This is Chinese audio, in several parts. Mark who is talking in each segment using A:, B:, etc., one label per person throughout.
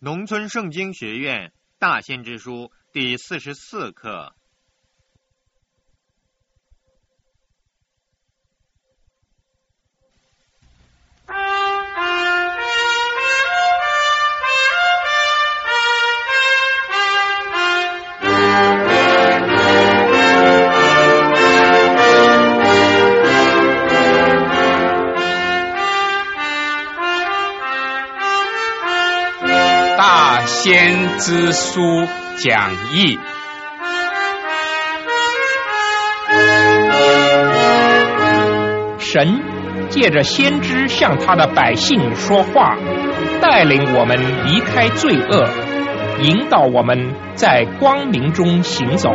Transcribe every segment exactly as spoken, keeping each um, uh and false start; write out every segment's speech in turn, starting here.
A: 农村圣经学院大先知书第四十四课。
B: 大先知书讲义。
C: 神借着先知向他的百姓说话，带领我们离开罪恶，引导我们在光明中行走。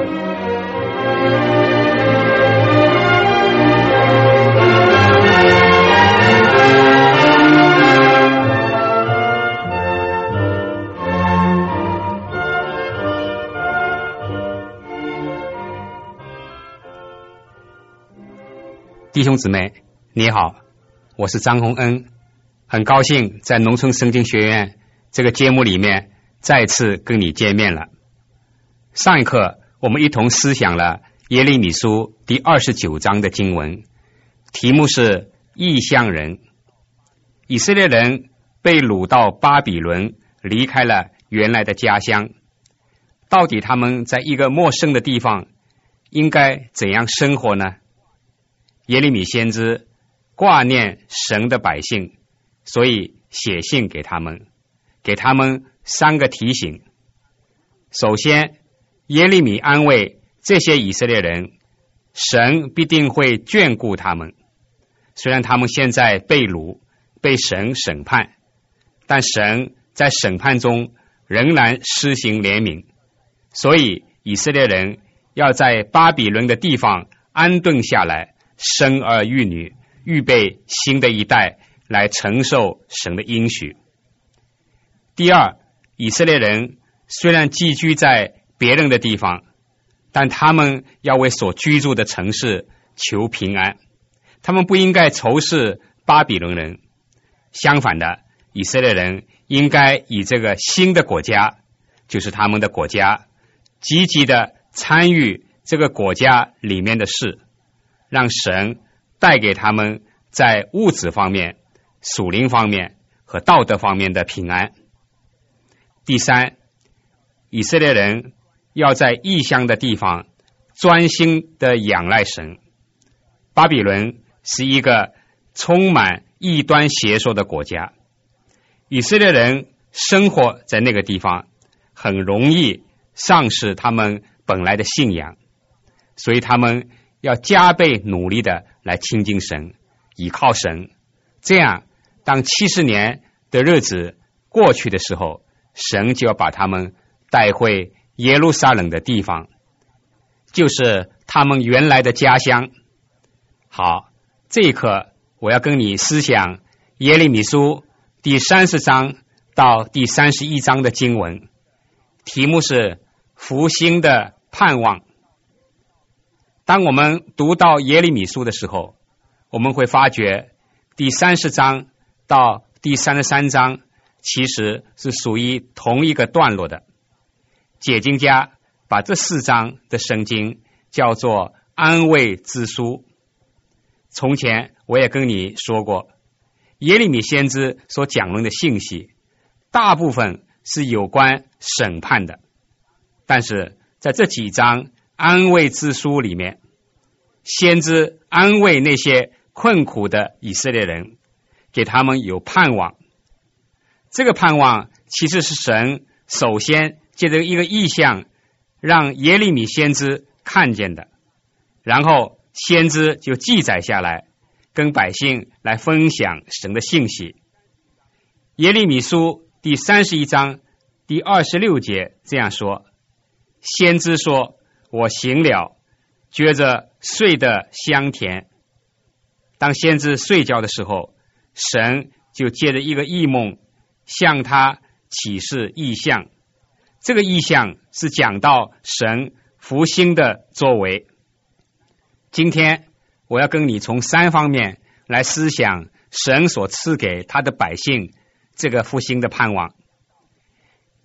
B: 弟兄姊妹，你好，我是张洪恩，很高兴在农村圣经学院这个节目里面再次跟你见面了。上一课我们一同思想了耶利米书第二十九章的经文，题目是异乡人。以色列人被掳到巴比伦，离开了原来的家乡，到底他们在一个陌生的地方应该怎样生活呢？耶利米先知挂念神的百姓，所以写信给他们，给他们三个提醒。首先，耶利米安慰这些以色列人，神必定会眷顾他们。虽然他们现在被掳，被神审判，但神在审判中仍然施行怜悯，所以以色列人要在巴比伦的地方安顿下来，生儿育女，预备新的一代来承受神的应许。第二，以色列人虽然寄居在别人的地方，但他们要为所居住的城市求平安，他们不应该仇视巴比伦人。相反的，以色列人应该以这个新的国家，就是他们的国家，积极的参与这个国家里面的事，让神带给他们在物质方面、属灵方面和道德方面的平安。第三，以色列人要在异乡的地方专心的仰赖神。巴比伦是一个充满异端邪说的国家，以色列人生活在那个地方，很容易丧失他们本来的信仰，所以他们要加倍努力的来亲近神，倚靠神。这样当七十年的日子过去的时候，神就要把他们带回耶路撒冷的地方，就是他们原来的家乡。好，这一课我要跟你思想耶利米书第三十章到第三十一章的经文，题目是复兴的盼望。当我们读到耶利米书的时候，我们会发觉第三十章到第三十三章其实是属于同一个段落的。解经家把这四章的圣经叫做安慰之书。从前我也跟你说过，耶利米先知所讲论的信息大部分是有关审判的，但是在这几章安慰之书里面，先知安慰那些困苦的以色列人，给他们有盼望。这个盼望其实是神首先借着一个异象让耶利米先知看见的，然后先知就记载下来，跟百姓来分享神的信息。耶利米书第三十一章第二十六节这样说，先知说，我醒了，觉着睡得香甜。当先知睡觉的时候，神就借着一个异梦向他启示异象。这个异象是讲到神复兴的作为。今天我要跟你从三方面来思想神所赐给他的百姓这个复兴的盼望。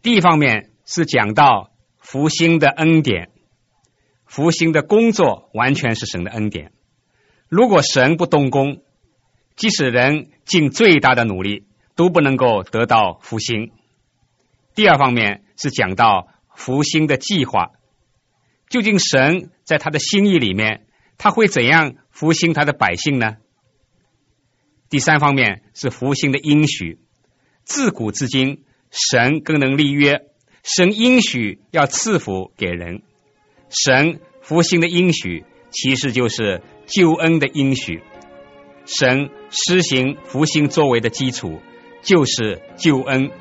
B: 第一方面是讲到复兴的恩典，复兴的工作完全是神的恩典。如果神不动工，即使人尽最大的努力，都不能够得到复兴。第二方面是讲到复兴的计划，究竟神在他的心意里面，他会怎样复兴他的百姓呢？第三方面是复兴的应许，自古至今神更能立约，神应许要赐福给人，神复兴的应许其实就是救恩的应许，神施行复兴作为的基础就是救恩。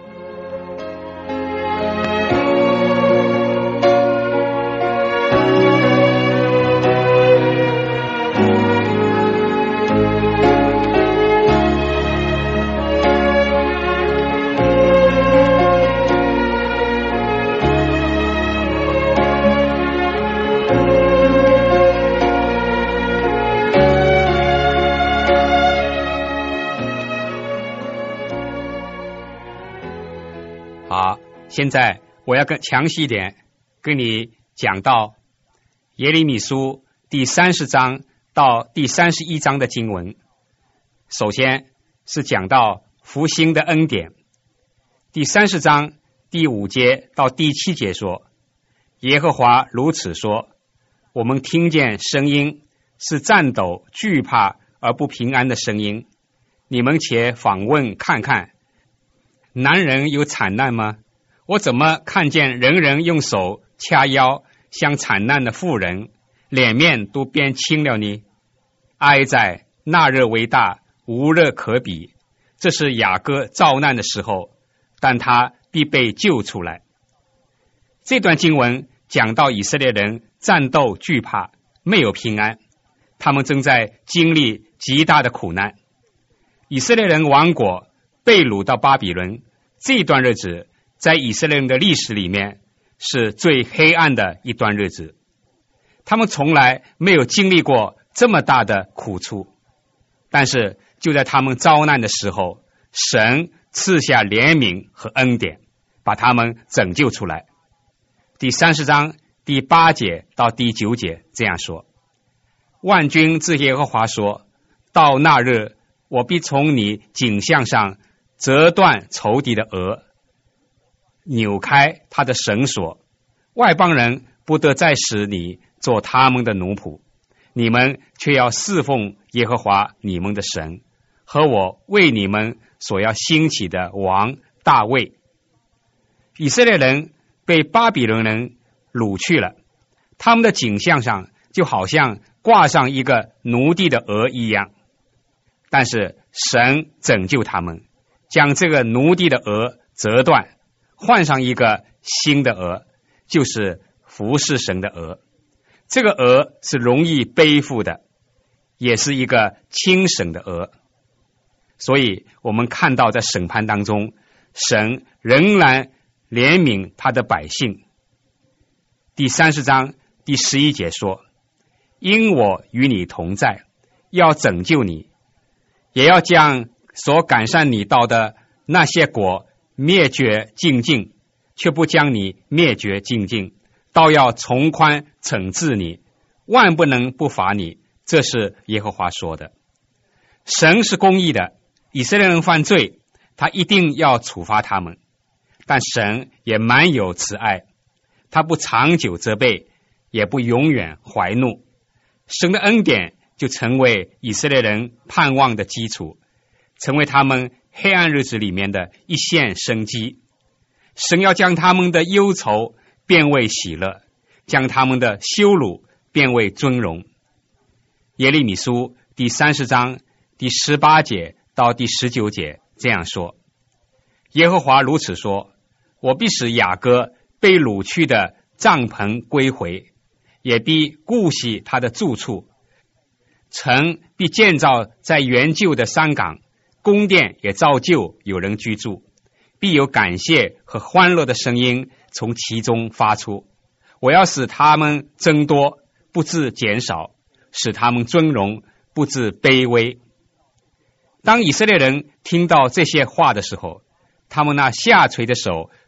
B: 现在我要更详细一点跟你讲到耶利米书第三十章到第三十一章的经文。首先是讲到复兴的恩典，第三十章第五节到第七节说，耶和华如此说，我们听见声音，是战斗惧怕而不平安的声音，你们且访问看看，男人有惨难吗？我怎么看见人人用手掐腰，像惨难的妇人，脸面都变青了呢？哀哉，那日为大，无日可比。这是雅各遭难的时候，但他必被救出来。这段经文讲到以色列人战斗惧怕，没有平安，他们正在经历极大的苦难。以色列人亡国，被掳到巴比伦，这段日子在以色列人的历史里面是最黑暗的一段日子，他们从来没有经历过这么大的苦楚，但是就在他们遭难的时候，神赐下怜悯和恩典，把他们拯救出来。第三十章第八节到第九节这样说，万军之耶和华说，到那日，我必从你颈项上折断仇敌的额，扭开他的绳索，外邦人不得再使你做他们的奴仆，你们却要侍奉耶和华你们的神，和我为你们所要兴起的王大卫。以色列人被巴比伦人掳去了，他们的颈项上就好像挂上一个奴隶的额一样，但是神拯救他们，将这个奴隶的额折断，换上一个新的额，就是服侍神的额。这个额是容易背负的，也是一个轻省的额。所以我们看到在审判当中，神仍然怜悯他的百姓。第三十章第十一节说，因我与你同在，要拯救你，也要将所赶上你到的那些国灭绝尽尽，却不将你灭绝尽尽，倒要从宽惩治你，万不能不罚你。这是耶和华说的。神是公义的，以色列人犯罪，他一定要处罚他们，但神也满有慈爱，他不长久责备，也不永远怀怒。神的恩典就成为以色列人盼望的基础，成为他们黑暗日子里面的一线生机。神要将他们的忧愁变为喜乐，将他们的羞辱变为尊荣。耶利米书第三十章第十八节到第十九节这样说，耶和华如此说，我必使雅各被掳去的帐篷归回，也必顾惜他的住处，城必建造在原旧的山岗，宫殿也照旧有人居住，必有感谢和欢乐的声音从其中发出。我要使他们增多，不致减少，使他们尊荣，不致卑微。当以色列人听到这些话的时候，他们那下垂的手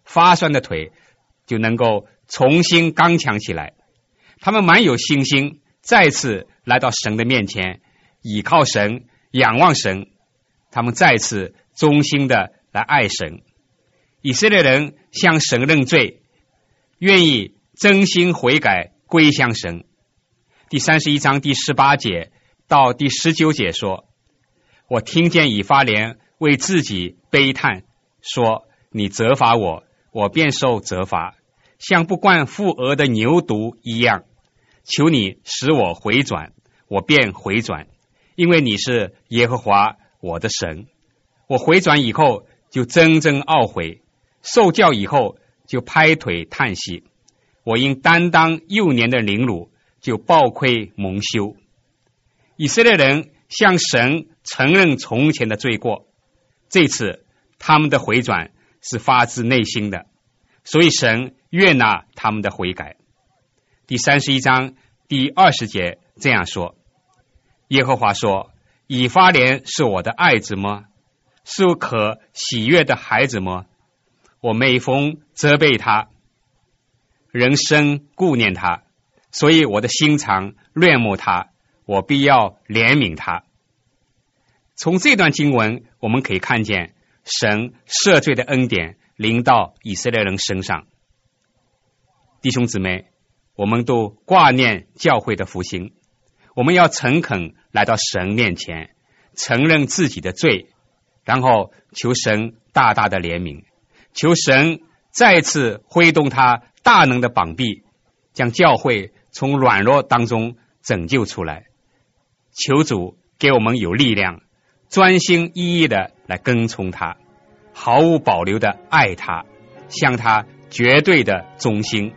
B: 发酸的腿就能够重新刚强起来。他们满有信心，再次来到神的面前，倚靠神，仰望神。他们再次忠心的来爱神。以色列人向神认罪，愿意真心悔改，归向神。第三十一章第十八节到第十九节说，我听见以法莲为自己悲叹，说，你责罚我，我便受责罚，像不惯负軛的牛犊一样。求你使我回转，我便回转，因为你是耶和华我的神。我回转以后就真正懊悔，受教以后就拍腿叹息。我因担当幼年的凌辱，就抱愧蒙羞。以色列人向神承认从前的罪过，这次他们的回转是发自内心的，所以神悦纳他们的悔改。第三十一章第二十节这样说，耶和华说，以法莲是我的爱子吗？是可喜悦的孩子吗？我每逢责备他，人生顾念他，所以我的心肠恋慕他，我必要怜悯他。从这段经文我们可以看见神赦罪的恩典临到以色列人身上。弟兄姊妹，我们都挂念教会的复兴，我们要诚恳来到神面前，承认自己的罪，然后求神大大的怜悯，求神再次挥动他大能的膀臂，将教会从软弱当中拯救出来。求主给我们有力量，专心一意的来跟从他，毫无保留的爱他，向他绝对的忠心。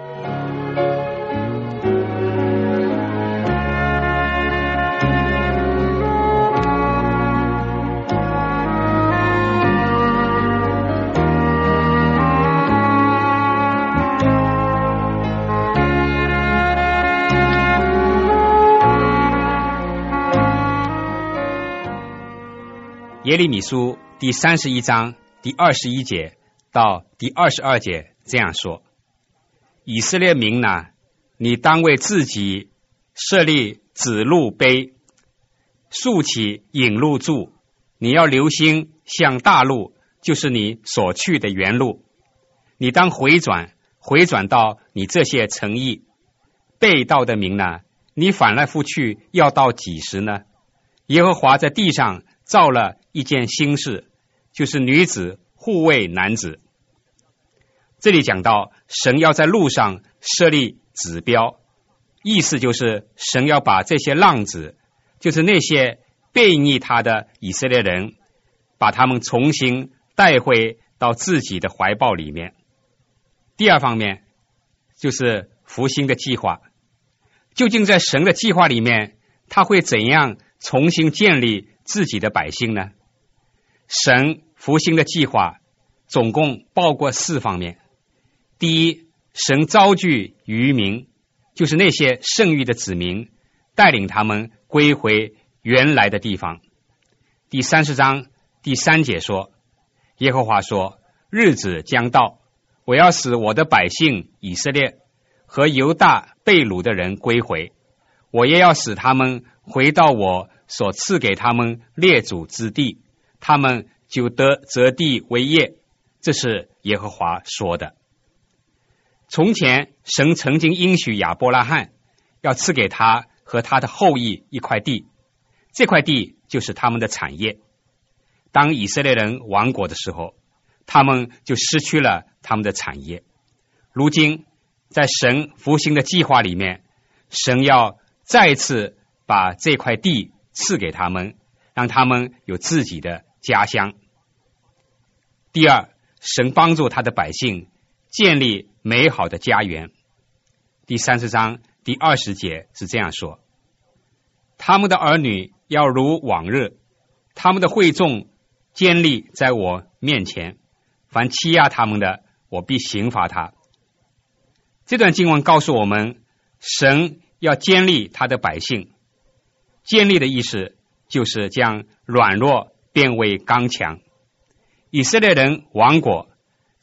B: 耶利米书第三十一章第二十一节到第二十二节这样说，以色列民哪，你当为自己设立指路碑，竖起引路柱，你要留心向大路，就是你所去的原路。你当回转，回转到你这些城邑。背道的民哪，你反来覆去要到几时呢？耶和华在地上造了一件新事，就是女子护卫男子。这里讲到神要在路上设立指标，意思就是神要把这些浪子，就是那些背逆他的以色列人，把他们重新带回到自己的怀抱里面。第二方面就是复兴的计划，究竟在神的计划里面，他会怎样重新建立自己的百姓呢？神复兴的计划总共包括四方面。第一，神召聚余民，就是那些剩余的子民，带领他们归回原来的地方。第三十章第三节说，耶和华说，日子将到，我要使我的百姓以色列和犹大被掳的人归回，我也要使他们回到我所赐给他们列祖之地，他们就得择地为业。这是耶和华说的。从前神曾经应许亚伯拉罕要赐给他和他的后裔一块地，这块地就是他们的产业。当以色列人亡国的时候，他们就失去了他们的产业。如今在神复兴的计划里面，神要再次把这块地赐给他们，让他们有自己的家乡。第二，神帮助他的百姓建立美好的家园。第三十章第二十节是这样说，他们的儿女要如往日，他们的会众坚立在我面前，凡欺压他们的，我必刑罚他。这段经文告诉我们，神要坚立他的百姓。坚立的意思就是将软弱变为刚强。以色列人亡国，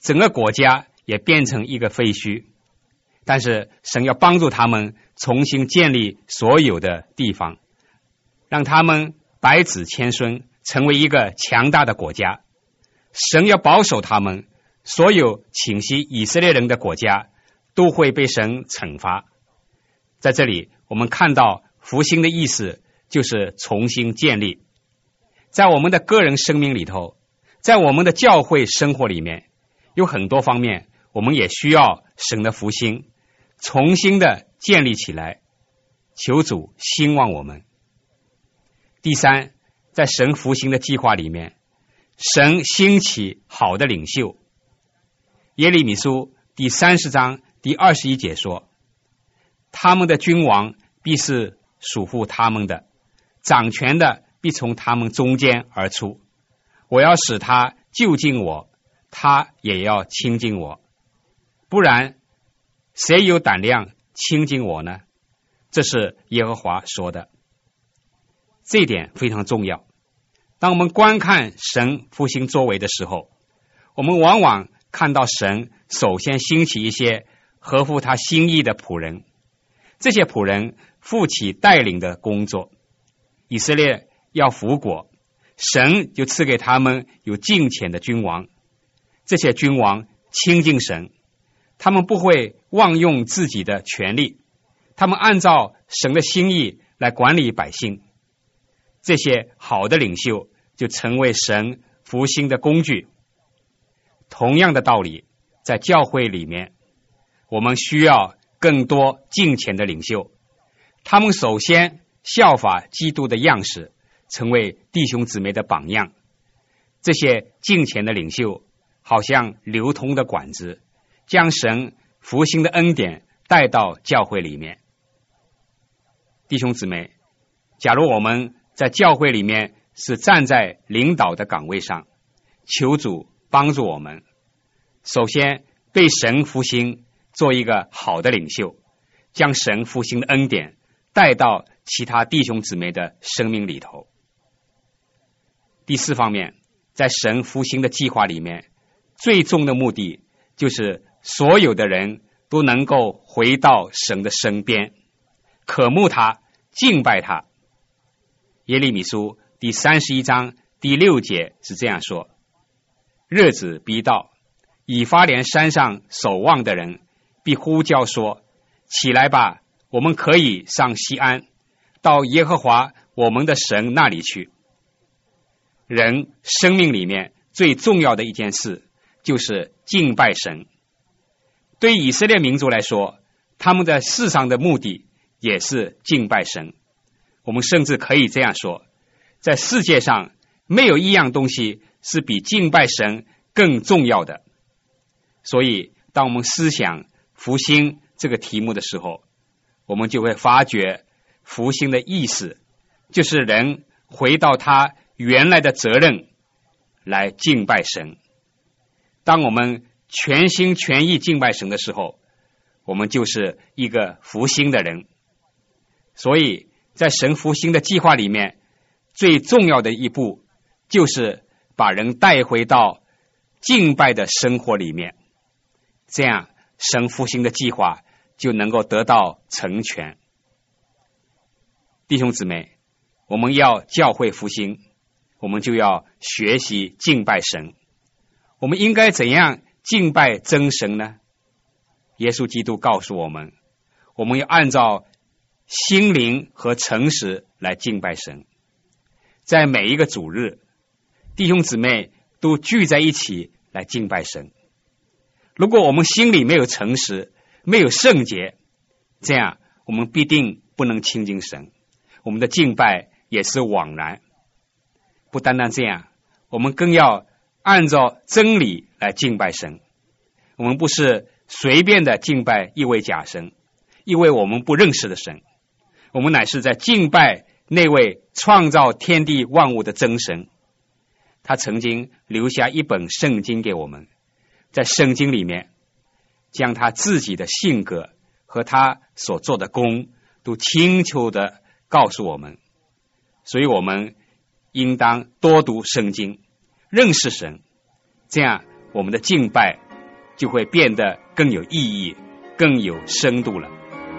B: 整个国家也变成一个废墟。但是神要帮助他们重新建立所有的地方，让他们百子千孙，成为一个强大的国家。神要保守他们，所有侵袭以色列人的国家都会被神惩罚。在这里我们看到复兴的意思就是重新建立。在我们的个人生命里头，在我们的教会生活里面，有很多方面我们也需要神的复兴重新的建立起来，求主兴旺我们。第三，在神复兴的计划里面，神兴起好的领袖。耶利米书第三十章第二十一节说，他们的君王必是属乎他们的，掌权的必从他们中间而出，我要使他就近我，他也要亲近我，不然谁有胆量亲近我呢？这是耶和华说的。这一点非常重要。当我们观看神复兴作为的时候，我们往往看到神首先兴起一些合乎他心意的仆人，这些仆人负起带领的工作。以色列要复国，神就赐给他们有敬虔的君王，这些君王亲近神，他们不会妄用自己的权力，他们按照神的心意来管理百姓。这些好的领袖就成为神复兴的工具。同样的道理，在教会里面，我们需要更多敬虔的领袖，他们首先效法基督的样式，成为弟兄姊妹的榜样。这些敬虔的领袖好像流通的管子，将神复兴的恩典带到教会里面。弟兄姊妹，假如我们在教会里面是站在领导的岗位上，求主帮助我们，首先被神复兴，做一个好的领袖，将神复兴的恩典带到其他弟兄姊妹的生命里头。第四方面，在神复兴的计划里面，最终的目的就是所有的人都能够回到神的身边，渴慕他，敬拜他。耶利米书第三十一章第六节是这样说，日子逼到，以法莲山上守望的人必呼叫说，起来吧，我们可以上西安，到耶和华我们的神那里去。人生命里面最重要的一件事就是敬拜神。对以色列民族来说，他们在世上的目的也是敬拜神。我们甚至可以这样说，在世界上没有一样东西是比敬拜神更重要的。所以当我们思想复兴这个题目的时候，我们就会发觉复兴的意思就是人回到他原来的责任来敬拜神。当我们全心全意敬拜神的时候，我们就是一个复兴的人。所以在神复兴的计划里面，最重要的一步就是把人带回到敬拜的生活里面，这样神复兴的计划就能够得到成全。弟兄姊妹，我们要教会复兴，我们就要学习敬拜神。我们应该怎样敬拜真神呢？耶稣基督告诉我们，我们要按照心灵和诚实来敬拜神。在每一个主日，弟兄姊妹都聚在一起来敬拜神。如果我们心里没有诚实，没有圣洁，这样我们必定不能亲近神，我们的敬拜也是枉然。不单单这样，我们更要按照真理来敬拜神。我们不是随便的敬拜一位假神，一位我们不认识的神，我们乃是在敬拜那位创造天地万物的真神。他曾经留下一本圣经给我们，在圣经里面将他自己的性格和他所做的功都清楚的告诉我们。所以我们应当多读圣经，认识神，这样我们的敬拜就会变得更有意义，更有深度了。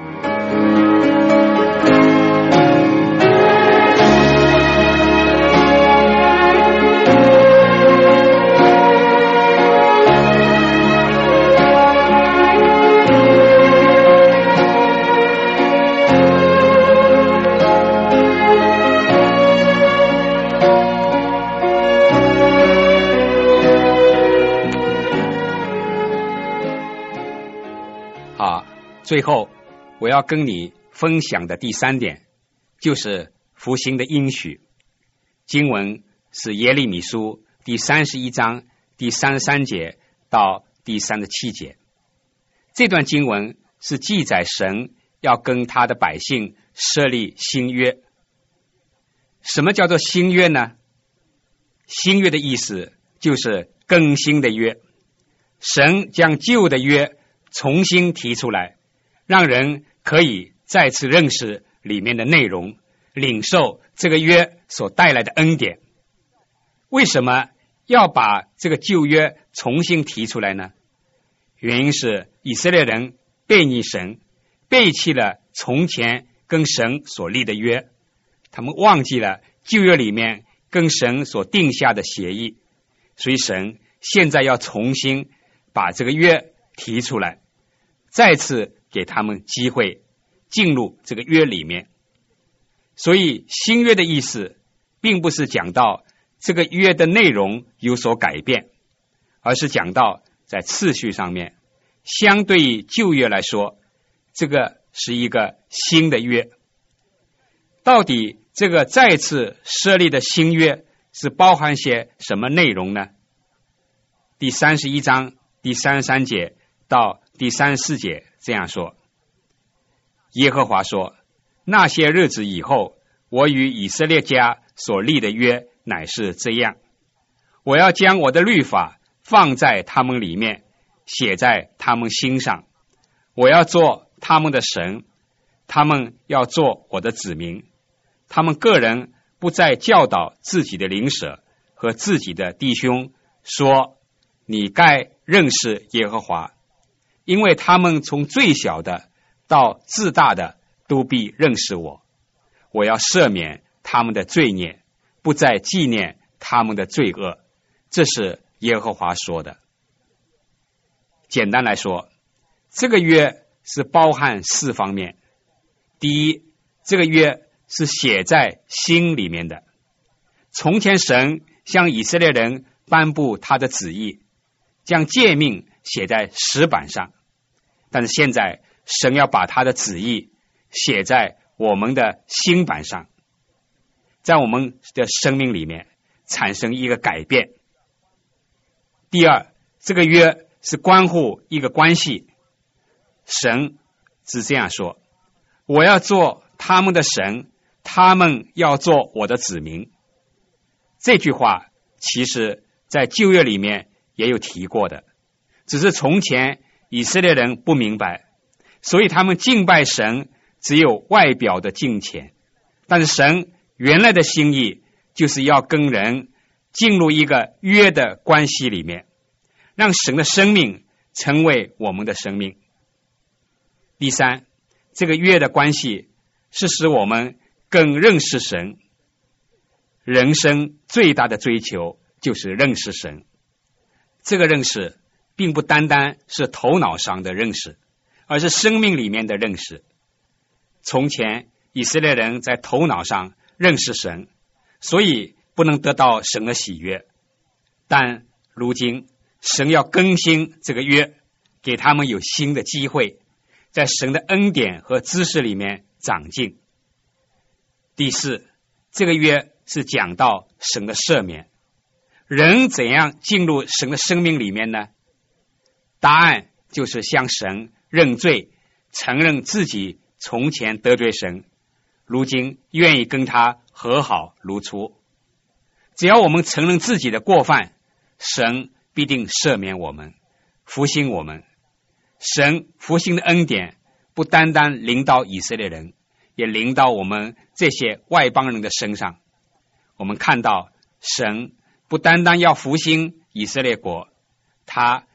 B: 最后我要跟你分享的第三点就是复兴的应许。经文是耶利米书第三十一章第三十三节到第三十七节。这段经文是记载神要跟他的百姓设立新约。什么叫做新约呢？新约的意思就是更新的约。神将旧的约重新提出来，让人可以再次认识里面的内容，领受这个约所带来的恩典。为什么要把这个旧约重新提出来呢？原因是以色列人背逆神，背弃了从前跟神所立的约，他们忘记了旧约里面跟神所定下的协议，所以神现在要重新把这个约提出来，再次给他们机会进入这个约里面。所以新约的意思并不是讲到这个约的内容有所改变，而是讲到在次序上面，相对于旧约来说，这个是一个新的约。到底这个再次设立的新约是包含些什么内容呢？第三十一章第三十三节到第三十四节这样说：耶和华说，那些日子以后，我与以色列家所立的约乃是这样，我要将我的律法放在他们里面，写在他们心上，我要做他们的神，他们要做我的子民。他们个人不再教导自己的邻舍和自己的弟兄说，你该认识耶和华，因为他们从最小的到自大的都必认识我。我要赦免他们的罪孽，不再纪念他们的罪恶。这是耶和华说的。简单来说，这个约是包含四方面。第一，这个约是写在心里面的。从前神向以色列人颁布他的旨意，将诫命写在石板上，但是现在神要把他的旨意写在我们的心板上，在我们的生命里面产生一个改变。第二，这个约是关乎一个关系。神是这样说，我要做他们的神，他们要做我的子民。这句话其实在旧约里面也有提过的，只是从前以色列人不明白，所以他们敬拜神只有外表的敬虔。但是神原来的心意就是要跟人进入一个约的关系里面，让神的生命成为我们的生命。第三，这个约的关系是使我们更认识神。人生最大的追求就是认识神。这个认识并不单单是头脑上的认识，而是生命里面的认识。从前以色列人在头脑上认识神，所以不能得到神的喜悦。但如今神要更新这个约，给他们有新的机会，在神的恩典和知识里面长进。第四，这个约是讲到神的赦免。人怎样进入神的生命里面呢？答案就是向神认罪，承认自己从前得罪神，如今愿意跟他和好如初。只要我们承认自己的过犯，神必定赦免我们，复兴我们。神复兴的恩典不单单临到以色列人，也临到我们这些外邦人的身上。我们看到神不单单要复兴以色列国，他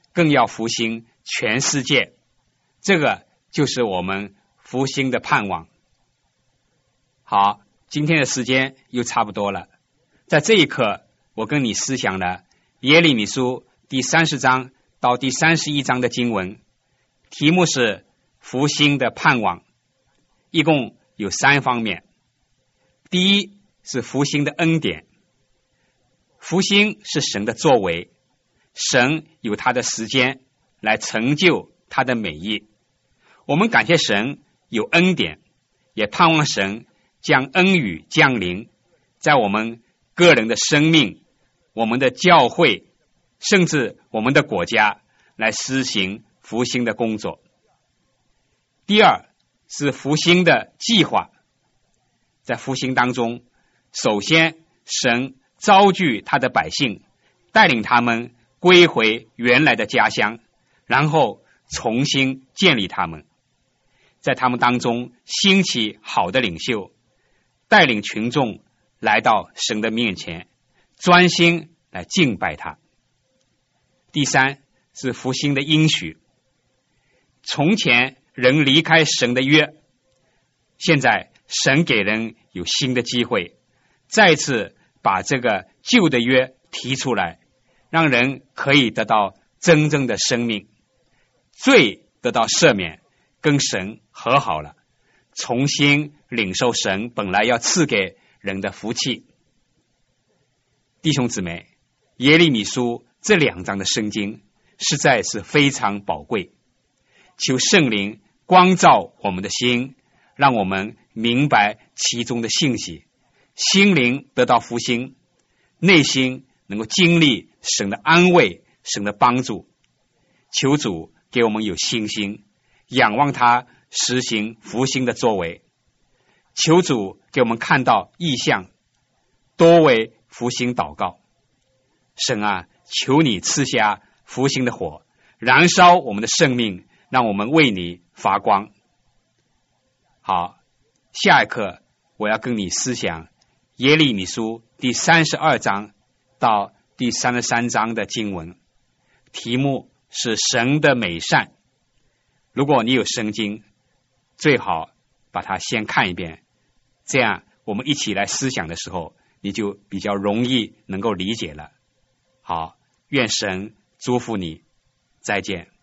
B: 更要复兴全世界。这个就是我们复兴的盼望。好，今天的时间又差不多了，在这一刻我跟你思想了耶利米书第三十章到第三十一章的经文，题目是复兴的盼望，一共有三方面。第一是复兴的恩典，复兴是神的作为，神有他的时间来成就他的美意。我们感谢神有恩典，也盼望神将恩雨降临在我们个人的生命、我们的教会，甚至我们的国家，来施行复兴的工作。第二是复兴的计划，在复兴当中，首先神召聚他的百姓，带领他们归回原来的家乡，然后重新建立他们，在他们当中兴起好的领袖，带领群众来到神的面前，专心来敬拜他。第三是复兴的应许，从前人离开神的约，现在神给人有新的机会，再次把这个旧的约提出来，让人可以得到真正的生命，罪得到赦免，跟神和好了，重新领受神本来要赐给人的福气。弟兄姊妹，耶利米书这两章的圣经实在是非常宝贵，求圣灵光照我们的心，让我们明白其中的信息，心灵得到复兴，内心能够经历神的安慰，神的帮助。求主给我们有信心，仰望他实行复兴的作为。求主给我们看到异象，多为复兴祷告。神啊，求你赐下复兴的火，燃烧我们的生命，让我们为你发光。好，下一课我要跟你思想耶利米书第三十二章到第三十三章的经文，题目是神的美善。如果你有圣经，最好把它先看一遍，这样我们一起来思想的时候，你就比较容易能够理解了。好，愿神祝福你，再见。